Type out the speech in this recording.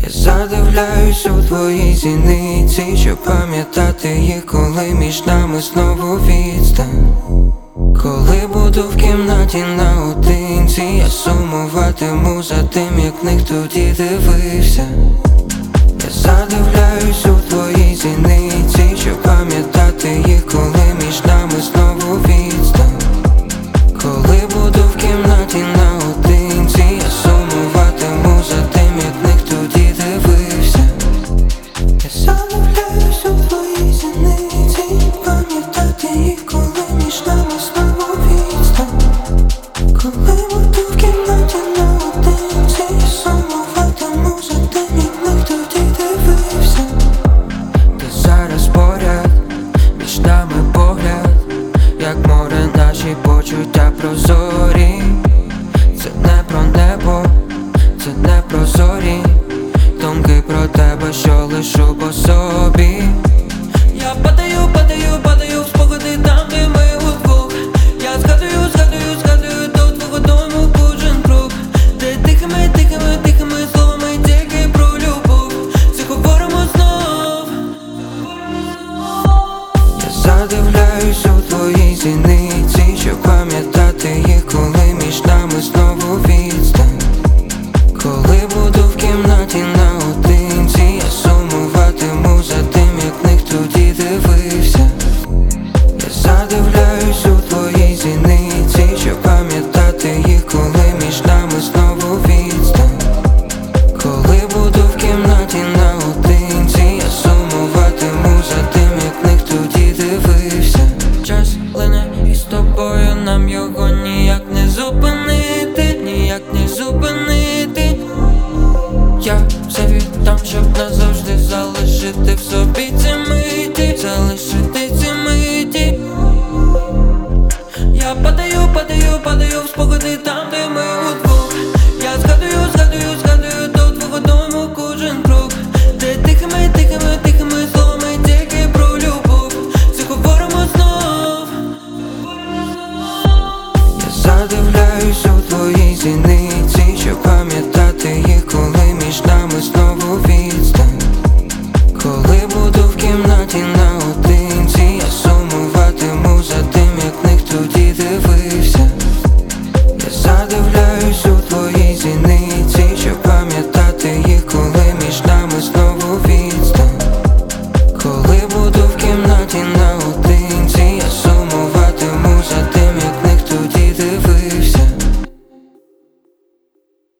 Я задивляюсь у твоїй зіниці, щоб пам'ятати їх, коли між нами знову відстань. Коли буду в кімнаті наодинці, я сумуватиму за тим, як в них тоді дивився. Я задивляюсь у твоїй зіниці, щоб пам'ятати їх, коли між нами знову відстань. Коли буду в кімнаті наодинці, я сумуватиму за тим, як в них тоді дивився. Я задивляюсь у твоїй зіниці, пам'ятати їх, коли між нами знову відстань. Коли буду в кімнаті наодинці, я сумуватиму за тим, як в них тоді дивився. Ти зараз поряд, між нами погляд, як море наші почуття прозорі. Це не про небо, це не про зорі, думки про тебе, що лишу по собі. Я падаю, падаю, падаю в спогади там, де ми удвох. Я згадую, згадую, згадую до твого дому кожен крок, де тихими, тихими, тихими словами тільки про любов заговоримо знов. Я задивляюсь у твоїй зіниці, щоб пам'ятати їх, коли між нами знову відстань. Коли буду в кімнаті наодинці, я сумуватиму за тим, як в них тоді дивився. Я задивляюсь у твоїй зіниці, щоб пам'ятати їх, коли між нами знову відстань. Коли буду в кімнаті наодинці, я сумуватиму за тим, як в них тоді дивився. Час лине і з тобою нам його ніяк не зупинити, ніяк не зупинити. Я все віддам, щоб назавжди залишити в собі ці